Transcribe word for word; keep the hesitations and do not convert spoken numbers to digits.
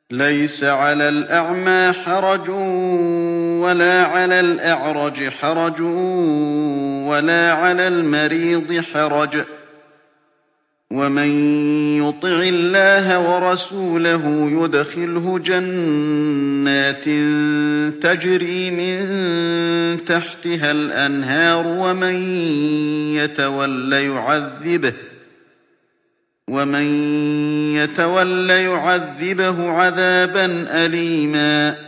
لَيْسَ عَلَى الْأَعْمَىٰ حَرَجٌ وَلَا عَلَى الْأَعْرَجِ حَرَجٌ وَلَا عَلَى الْمَرِيضِ حَرَجٌ ۗ وَمَن يُطِعِ اللَّهَ وَرَسُولَهُ يُدْخِلْهُ جَنَّاتٍ تَجْرِي مِن تَحْتِهَا الْأَنْهَارُ وَمَن يَتَوَلَّ يُعَذِّبْهُ عَذَابًا أَلِيمًا